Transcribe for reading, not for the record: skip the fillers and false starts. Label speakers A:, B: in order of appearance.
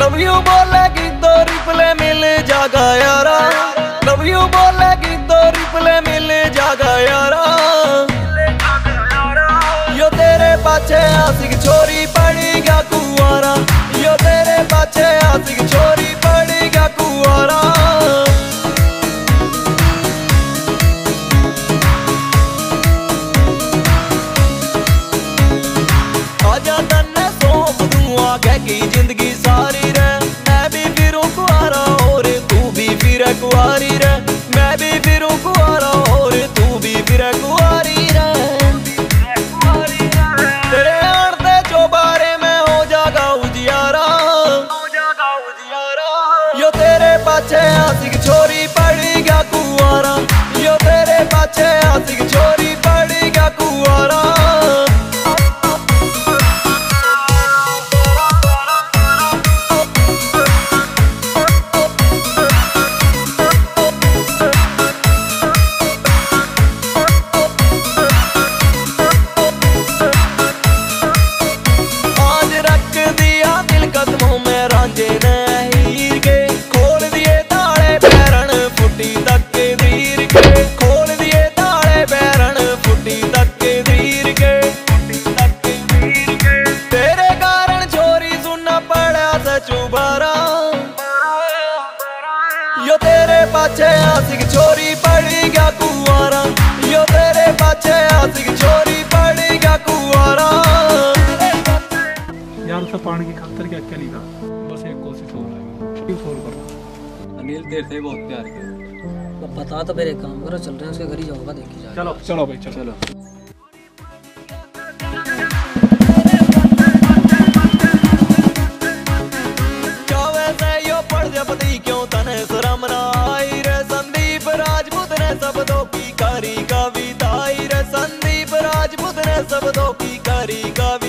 A: Love you बोलेगी तो replay मिल जागा यारा, लव यू बोलेगी तो रिप्ले मिल जागा यारा। यो तेरे पाछे आशिक छोरी पड़ी गया कुआरा, यो तेरे पाछे आशिक छोरी पड़ी गया कुआरा। आजा तन्ने सौंप दूं आगे की जिंदगी सारी रे, मैं भी फिरूं कुआरा और तू भी फिरे कुआरी रे, मैं भी फिरूं कुआरा और तू भी फिरे कुआरी रे। तेरे आड़ते जो बारे में हो जागा उजियारा, यो तेरे पाछे आशिक छोरी पड़ी गया कुआरा, यो तेरे पाछे आशिक छोरी पड़ी गया कुआरा। यो तेरे पाछे आशिक छोरी पड़ी गया कुआरा, यो तेरे पाछे आशिक छोरी पड़ी गया कुआरा।
B: यार उसे पाने की खातिर क्या क्या लिखा, बस एक कोशिश हो रही है, फोन करो।
C: अनिल तेरे से बहुत प्यार किया।
D: तो पता तो मेरे काम करो, चल रहे हैं उसके घर ही जाऊंगा, देखी जाए।
B: चलो चलो भाई चलो।
A: क्यों तने शर्म ना आई रे, संदीप राजपूत ने शब्दों की करी कविता रे, संदीप राजपूत ने शब्दों की करी कविता।